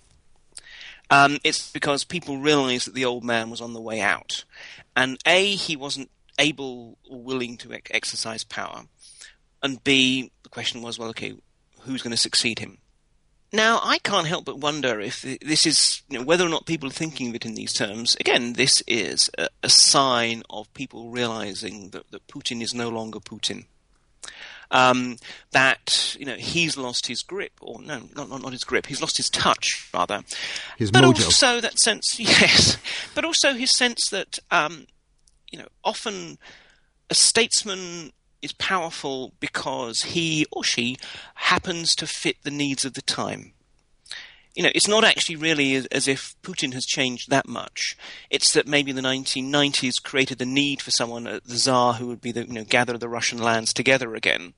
Um, it's because people realized that the old man was on the way out, and A, he wasn't able or willing to ex- exercise power, and B, the question was, well, okay, who's going to succeed him? Now, I can't help but wonder if this is, you know, whether or not people are thinking of it in these terms. Again, this is a, a sign of people realizing that, that Putin is no longer Putin. Um, that, you know, he's lost his grip, or no, not, not, not his grip, he's lost his touch, rather. His but mojo. also that sense, yes, but also his sense that, um, you know, often a statesman is powerful because he or she happens to fit the needs of the time. You know, it's not actually really as, as if Putin has changed that much. It's that maybe the nineteen nineties created the need for someone, uh, the Tsar, who would be the, you know, gather the Russian lands together again.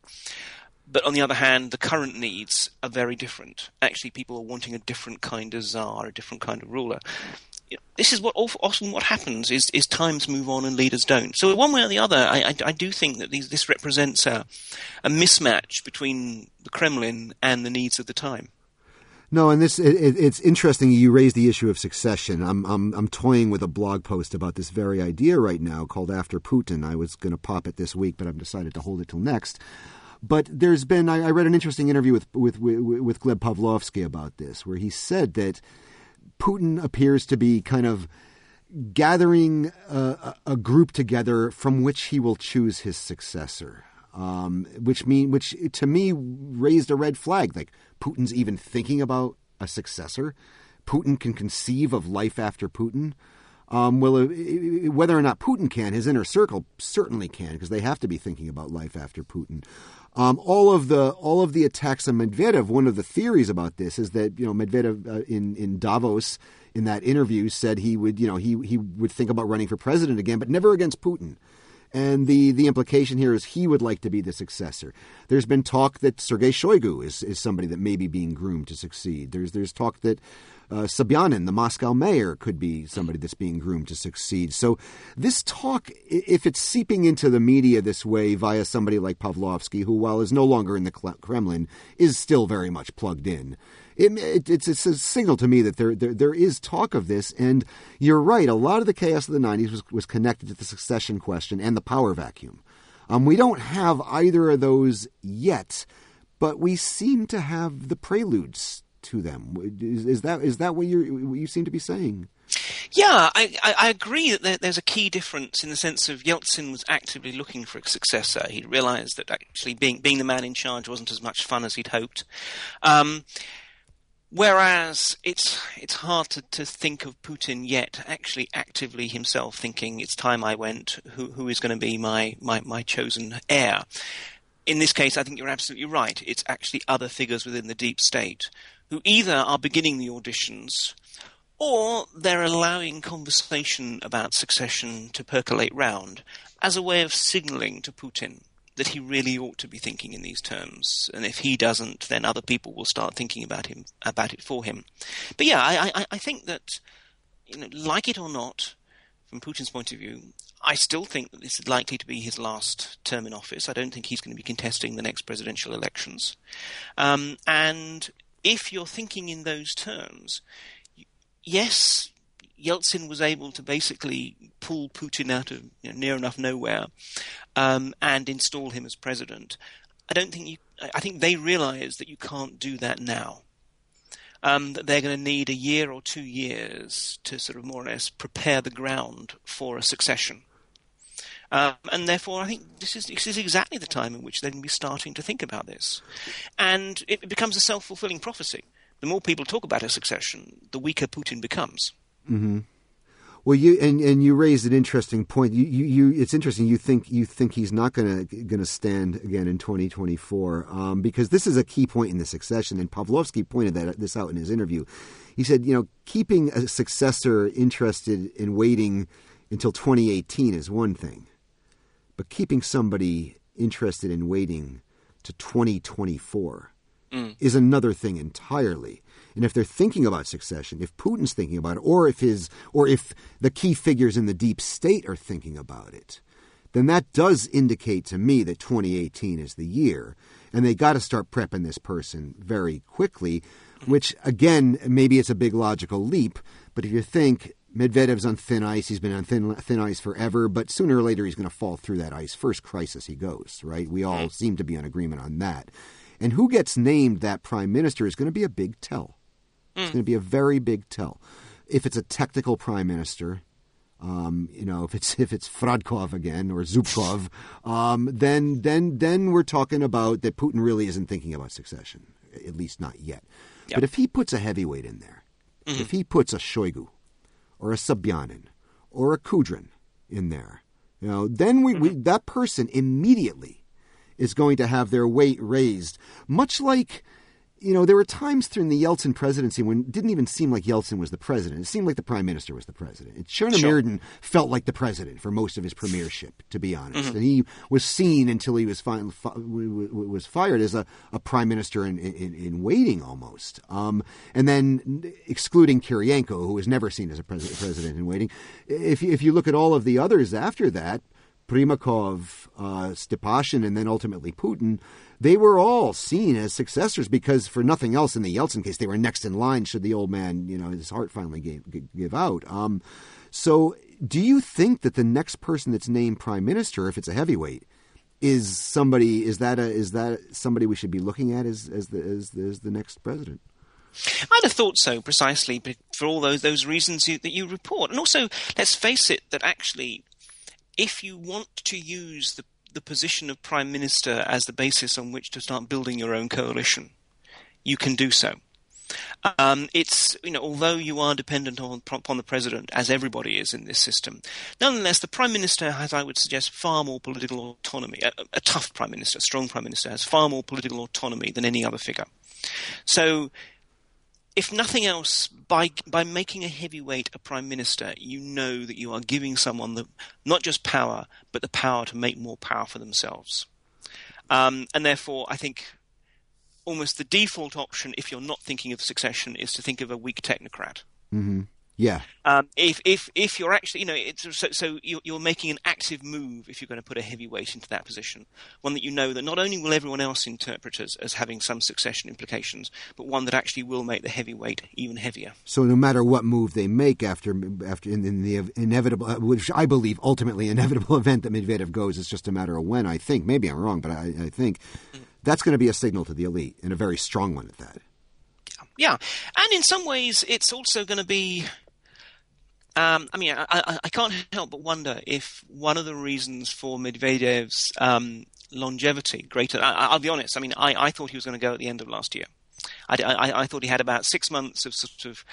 But on the other hand, the current needs are very different. Actually, people are wanting a different kind of Tsar, a different kind of ruler. This is what often what happens is, is times move on and leaders don't. So one way or the other, I, I, I do think that these, this represents a, a mismatch between the Kremlin and the needs of the time. No, and this it, it's interesting you raised the issue of succession. I'm I'm I'm toying with a blog post about this very idea right now called After Putin. I was going to pop it this week, but I've decided to hold it till next. But there's been I, I read an interesting interview with with with, with Gleb Pavlovsky about this, where he said that Putin appears to be kind of gathering a, a group together from which he will choose his successor, um, which mean which to me raised a red flag. Like, Putin's even thinking about a successor. Putin can conceive of life after Putin. Um, well, whether or not Putin can, his inner circle certainly can, because they have to be thinking about life after Putin. Um, all of the all of the attacks on Medvedev. One of the theories about this is that, you know, Medvedev uh, in in Davos in that interview said he would you know he he would think about running for president again, but never against Putin. And the, the implication here is he would like to be the successor. There's been talk that Sergei Shoigu is, is somebody that may be being groomed to succeed. There's there's talk that uh, Sobyanin, the Moscow mayor, could be somebody that's being groomed to succeed. So this talk, if it's seeping into the media this way via somebody like Pavlovsky, who, while is no longer in the Kremlin, is still very much plugged in, It, it, it's, it's a signal to me that there, there there is talk of this, and you're right. A lot of the chaos of the nineties was, was connected to the succession question and the power vacuum. Um, we don't have either of those yet, but we seem to have the preludes to them. Is, is that is that what you what you seem to be saying? Yeah, I, I, I agree that there, there's a key difference in the sense of Yeltsin was actively looking for a successor. He realized that actually being being the man in charge wasn't as much fun as he'd hoped. Um, Whereas it's it's hard to, to think of Putin yet actually actively himself thinking it's time I went, who who is going to be my, my, my chosen heir. In this case, I think you're absolutely right. It's actually other figures within the deep state who either are beginning the auditions or they're allowing conversation about succession to percolate round as a way of signalling to Putin that he really ought to be thinking in these terms. And if he doesn't, then other people will start thinking about him, about it for him. But yeah, I, I, I think that, you know, like it or not, from Putin's point of view, I still think that this is likely to be his last term in office. I don't think he's going to be contesting the next presidential elections. Um, and if you're thinking in those terms, yes, Yeltsin was able to basically pull Putin out of, you know, near enough nowhere um, and install him as president. I don't think you. I think they realise that you can't do that now. Um, that they're going to need a year or two years to sort of more or less prepare the ground for a succession. Um, and therefore, I think this is this is exactly the time in which they're going to be starting to think about this. And it becomes a self-fulfilling prophecy. The more people talk about a succession, the weaker Putin becomes. Mm-hmm. Well, you and, and you raised an interesting point. You, you, you it's interesting. You think you think he's not going to going to stand again in twenty twenty-four um, because this is a key point in the succession. And Pavlovsky pointed that this out in his interview. He said, you know, keeping a successor interested in waiting until twenty eighteen is one thing, but keeping somebody interested in waiting to twenty twenty-four mm. is another thing entirely. And if they're thinking about succession, if Putin's thinking about it, or if his, or if the key figures in the deep state are thinking about it, then that does indicate to me that twenty eighteen is the year, and they got to start prepping this person very quickly. Which again, maybe it's a big logical leap, but if you think Medvedev's on thin ice, he's been on thin thin ice forever, but sooner or later he's going to fall through that ice. First crisis he goes, right? We all seem to be in agreement on that. And who gets named that prime minister is going to be a big tell. It's going to be a very big tell. If it's a technical prime minister, um, you know, if it's if it's Fradkov again or Zubkov, um, then then then we're talking about that Putin really isn't thinking about succession, at least not yet. Yep. But if he puts a heavyweight in there, mm-hmm. if he puts a Shoigu or a Sobyanin or a Kudrin in there, you know, then we, mm-hmm. we that person immediately is going to have their weight raised, much like. You know, there were times during the Yeltsin presidency when it didn't even seem like Yeltsin was the president. It seemed like the prime minister was the president. And Chernomyrdin sure. felt like the president for most of his premiership, to be honest. Mm-hmm. And he was seen until he was fi- fi- was fired as a, a prime minister in, in, in waiting almost. Um, and then excluding Kirienko, who was never seen as a pres- president in waiting. If you, if you look at all of the others after that, Primakov, uh, Stepashin, and then ultimately Putin, they were all seen as successors because, for nothing else, in the Yeltsin case, they were next in line should the old man, you know, his heart finally gave, give out. Um, so do you think that the next person that's named prime minister, if it's a heavyweight, is somebody, is that a, is that somebody we should be looking at as, as, the, as, the, as the next president? I'd have thought so, precisely, but for all those, those reasons you, that you report. And also, let's face it, that actually, if you want to use the the position of prime minister as the basis on which to start building your own coalition, you can do so. Um, it's, you know, although you are dependent on, upon the president, as everybody is in this system, nonetheless, the prime minister has, I would suggest, far more political autonomy. A, a tough prime minister, a strong prime minister, has far more political autonomy than any other figure. So, if nothing else, by by making a heavyweight a prime minister, you know that you are giving someone the, not just power, but the power to make more power for themselves. Um, and therefore, I think almost the default option, if you're not thinking of succession, is to think of a weak technocrat. Mm-hmm. Yeah. Um, if if if you're actually, you know, it's, so, so you're, you're making an active move if you're going to put a heavyweight into that position, one that you know that not only will everyone else interpret as, as having some succession implications, but one that actually will make the heavyweight even heavier. So no matter what move they make after after in, in the inevitable, which I believe ultimately inevitable event that Medvedev goes, it's just a matter of when. I think maybe I'm wrong, but I, I think mm. that's going to be a signal to the elite, and a very strong one at that. Yeah, and in some ways, it's also going to be. Um, I mean, I, I, I can't help but wonder if one of the reasons for Medvedev's um, longevity greater. I, I'll be honest. I mean, I, I thought he was going to go at the end of last year. I, I, I thought he had about six months of sort of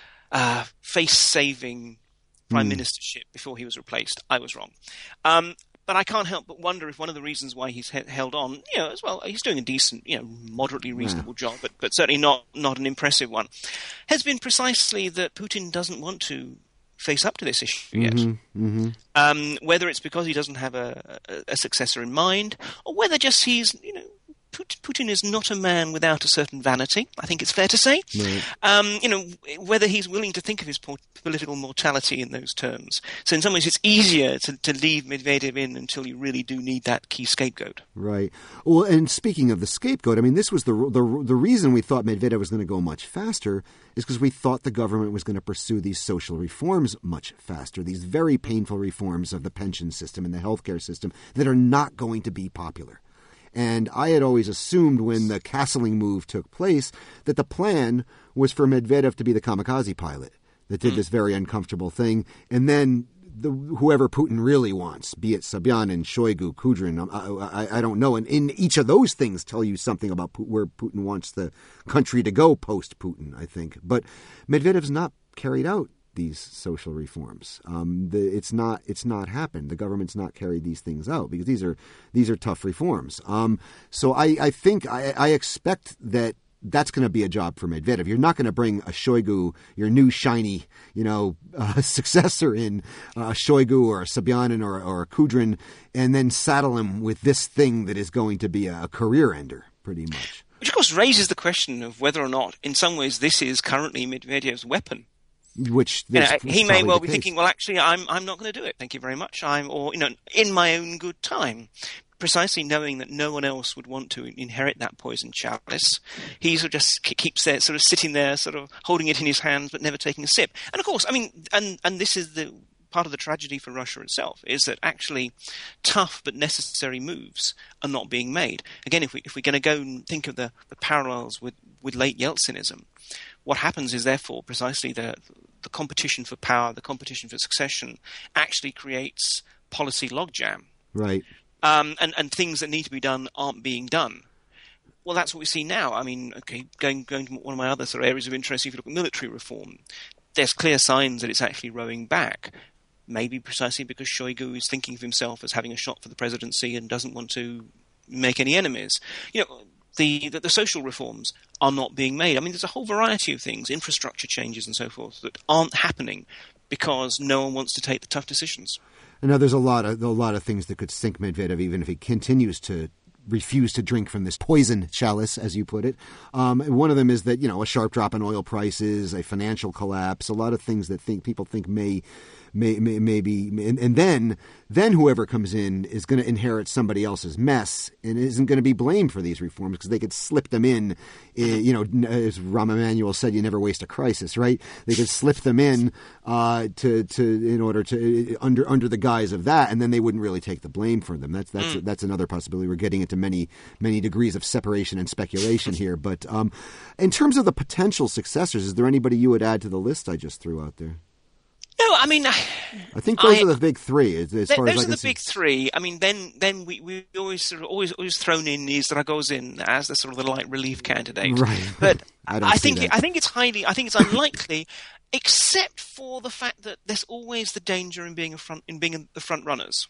uh, face-saving prime mm. ministership before he was replaced. I was wrong. Um, but I can't help but wonder if one of the reasons why he's he- held on, you know, as well, he's doing a decent, you know, moderately reasonable yeah. job, but, but certainly not, not an impressive one, has been precisely that Putin doesn't want to face up to this issue yet. Mm-hmm, mm-hmm. Um, whether it's because he doesn't have a, a, a successor in mind, or whether just he's, you know, Putin is not a man without a certain vanity, I think it's fair to say. Right. Um, you know, whether he's willing to think of his po- political mortality in those terms. So in some ways it's easier to, to leave Medvedev in until you really do need that key scapegoat. Right. Well, and speaking of the scapegoat, I mean, this was the the, the reason we thought Medvedev was going to go much faster is because we thought the government was going to pursue these social reforms much faster, these very painful reforms of the pension system and the healthcare system that are not going to be popular. And I had always assumed when the castling move took place that the plan was for Medvedev to be the kamikaze pilot that did mm. this very uncomfortable thing. And then the, whoever Putin really wants, be it Sobyanin, Shoigu, Kudrin, I, I, I don't know. And in each of those things tell you something about where Putin wants the country to go post-Putin, I think. But Medvedev's not carried out these social reforms. Um, the, it's not. It's not happened. The government's not carried these things out because these are these are tough reforms. Um, so I, I think I, I expect that that's going to be a job for Medvedev. You're not going to bring a Shoigu, your new shiny, you know, uh, successor in uh, Shoigu or a Sobyanin or, or a Kudrin, and then saddle him with this thing that is going to be a, a career ender, pretty much. Which of course raises the question of whether or not, in some ways, this is currently Medvedev's weapon. Which you know, he may well be case. thinking, well, actually, I'm I'm not going to do it. Thank you very much. I'm, or you know, in my own good time, precisely knowing that no one else would want to inherit that poison chalice, he sort of just keeps there, sort of sitting there, sort of holding it in his hands, but never taking a sip. And of course, I mean, and and this is the part of the tragedy for Russia itself, is that actually tough but necessary moves are not being made. Again, if we if we're going to go and think of the, the parallels with with late Yeltsinism, what happens is therefore precisely the the competition for power, the competition for succession, actually creates policy logjam. Right. Um, and, and things that need to be done aren't being done. Well, that's what we see now. I mean, okay, going going to one of my other sort of areas of interest, if you look at military reform, there's clear signs that it's actually rowing back. Maybe precisely because Shoigu is thinking of himself as having a shot for the presidency and doesn't want to make any enemies. You know, The, the the social reforms are not being made. I mean, there's a whole variety of things, infrastructure changes and so forth, that aren't happening because no one wants to take the tough decisions. Now, there's a lot of a lot of things that could sink Medvedev, even if he continues to refuse to drink from this poison chalice, as you put it. Um, one of them is that, you know, a sharp drop in oil prices, a financial collapse, a lot of things that think people think may. May, may, maybe, and, and then then whoever comes in is going to inherit somebody else's mess and isn't going to be blamed for these reforms because they could slip them in, in, you know, as Rahm Emanuel said, you never waste a crisis, right? They could slip them in uh, to to in order to under under the guise of that, and then they wouldn't really take the blame for them. That's that's mm. that's another possibility. We're getting into many many degrees of separation and speculation here, but um, in terms of the potential successors, is there anybody you would add to the list I just threw out there? No, I mean, I, I think those I, are the big three. As, as th- far those as are the big three. I mean, then then we we always sort of always always thrown in is Rogozin as the sort of the light relief candidate. Right. But I, don't I see think that. I think it's highly I think it's unlikely, except for the fact that there's always the danger in being a front in being the front runners.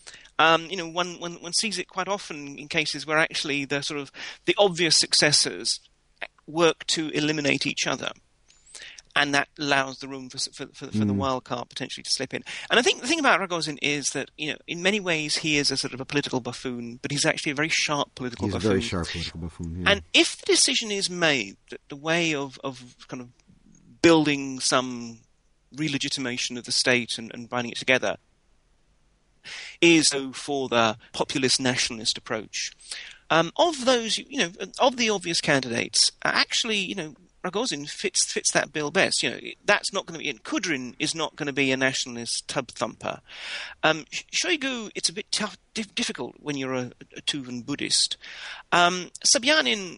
Um, you know, one, one one sees it quite often in cases where actually the sort of the obvious successors work to eliminate each other. And that allows the room for for, for, for mm. the wild card potentially to slip in. And I think the thing about Rogozin is that, you know, in many ways he is a sort of a political buffoon, but he's actually a very sharp political he's buffoon. He's a very sharp political buffoon, yeah. And if the decision is made that the way of, of kind of building some re-legitimation of the state and, and binding it together is for the populist nationalist approach, um, of those, you know, of the obvious candidates, actually, you know, Rogozin fits fits that bill best. You know, that's not going to be. Kudrin is not going to be a nationalist tub thumper. Um, Shoigu, it's a bit tough, dif- difficult when you're a, a Tuvan Buddhist. Um, Sobyanin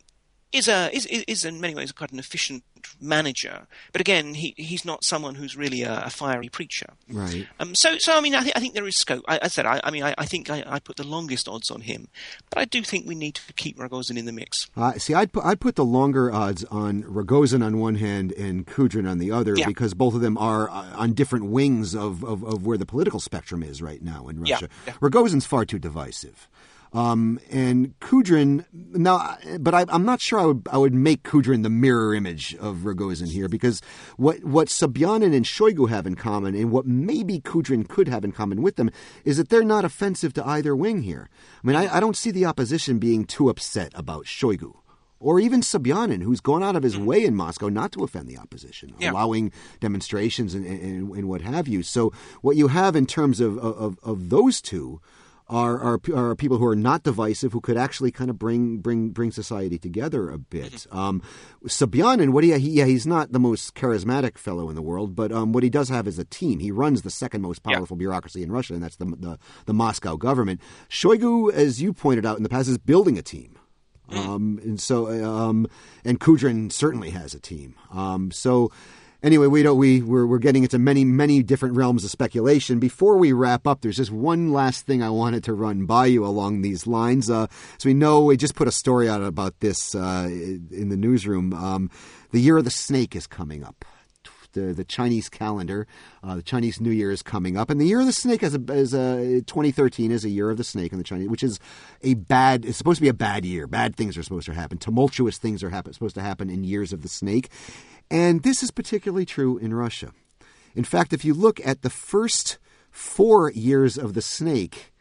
is a is is in many ways quite an efficient manager, but again, he he's not someone who's really a, a fiery preacher. Right. Um. So so I mean, I think I think there is scope. I, I said I, I mean I, I think I, I put the longest odds on him, but I do think we need to keep Rogozin in the mix. Uh, see, I'd put, I'd put the longer odds on Rogozin on one hand and Kudrin on the other, yeah. because both of them are uh, on different wings of, of, of where the political spectrum is right now in Russia. Yeah. Yeah. Rogozin's far too divisive. Um, and Kudrin, now, but I, I'm not sure I would I would make Kudrin the mirror image of Rogozin here, because what what Sobyanin and Shoigu have in common, and what maybe Kudrin could have in common with them, is that they're not offensive to either wing here. I mean, I, I don't see the opposition being too upset about Shoigu. Or even Sobyanin, who's gone out of his way in Moscow not to offend the opposition, yeah. allowing demonstrations and, and, and what have you. So what you have in terms of of, of those two Are, are are people who are not divisive, who could actually kind of bring bring bring society together a bit. Um, Sobyanin, what he, he yeah, he's not the most charismatic fellow in the world, but um, what he does have is a team. He runs the second most powerful yeah. bureaucracy in Russia, and that's the, the the Moscow government. Shoigu, as you pointed out in the past, is building a team. Um, and so, um, and Kudrin certainly has a team. Um, so. Anyway, we don't, we, we're, we're getting into many, many different realms of speculation. Before we wrap up, there's just one last thing I wanted to run by you along these lines. Uh, so we know, we just put a story out about this uh, in the newsroom. Um, the Year of the Snake is coming up. The, the Chinese calendar, uh, the Chinese New Year is coming up, and the Year of the Snake as a, as a twenty thirteen is a Year of the Snake in the Chinese, which is a bad. It's supposed to be a bad year. Bad things are supposed to happen. Tumultuous things are happen, supposed to happen in years of the snake, and this is particularly true in Russia. In fact, if you look at the first four years of the snake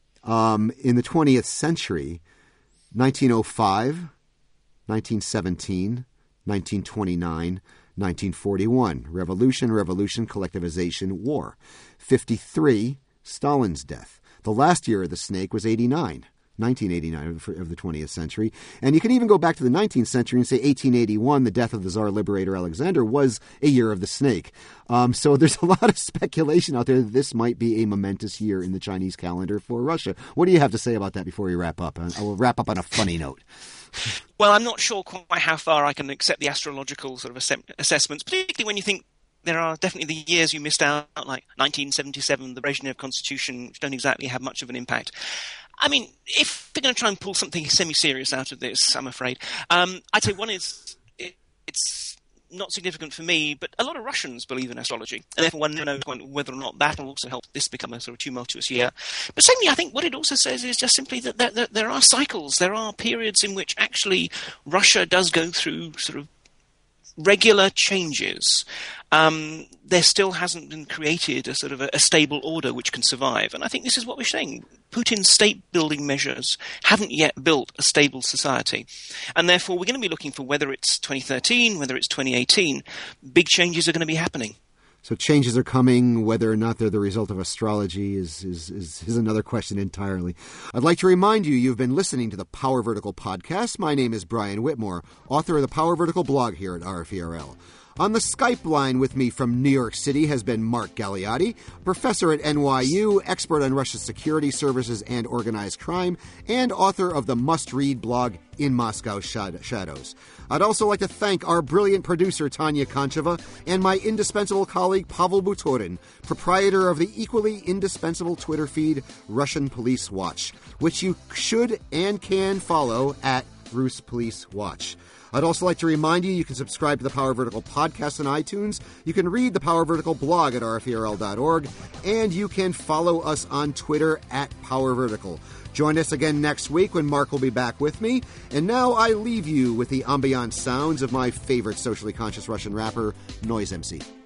um, in the twentieth century, nineteen oh five, nineteen seventeen, nineteen twenty-nine. nineteen forty-one, revolution, revolution, collectivization, war. fifty-three, Stalin's death. The last year of the snake was eighty-nine, nineteen eighty-nine of the twentieth century. And you can even go back to the nineteenth century and say eighteen eighty-one, the death of the Tsar Liberator Alexander, was a year of the snake. Um, so there's a lot of speculation out there that this might be a momentous year in the Chinese calendar for Russia. What do you have to say about that before we wrap up? I will wrap up on a funny note. Well, I'm not sure quite how far I can accept the astrological sort of ass- assessments, particularly when you think there are definitely the years you missed out, like nineteen seventy-seven, the Brezhnev Constitution, which don't exactly have much of an impact. I mean, if we're going to try and pull something semi-serious out of this, I'm afraid, um, I'd say one is it, it's not significant for me, but a lot of Russians believe in astrology, and therefore one knows whether or not that will also help this become a sort of tumultuous year. But secondly, I think what it also says is just simply that there, that there are cycles, there are periods in which actually Russia does go through sort of regular changes. Um, there still hasn't been created a sort of a, a stable order which can survive. And I think this is what we're saying. Putin's state-building measures haven't yet built a stable society. And therefore, we're going to be looking for, whether it's twenty thirteen, whether it's twenty eighteen, big changes are going to be happening. So changes are coming. Whether or not they're the result of astrology is, is, is, is another question entirely. I'd like to remind you, you've been listening to the Power Vertical podcast. My name is Brian Whitmore, author of the Power Vertical blog here at R F E R L. On the Skype line with me from New York City has been Mark Galeotti, professor at N Y U, expert on Russia's security services and organized crime, and author of the must-read blog In Moscow Shadows. I'd also like to thank our brilliant producer, Tanya Koncheva, and my indispensable colleague, Pavel Butorin, proprietor of the equally indispensable Twitter feed, Russian Police Watch, which you should and can follow at Rus Police Watch. I'd also like to remind you, you can subscribe to the Power Vertical podcast on iTunes, you can read the Power Vertical blog at R F E R L dot org, and you can follow us on Twitter at Power Vertical. Join us again next week when Mark will be back with me. And now I leave you with the ambient sounds of my favorite socially conscious Russian rapper, Noise M C.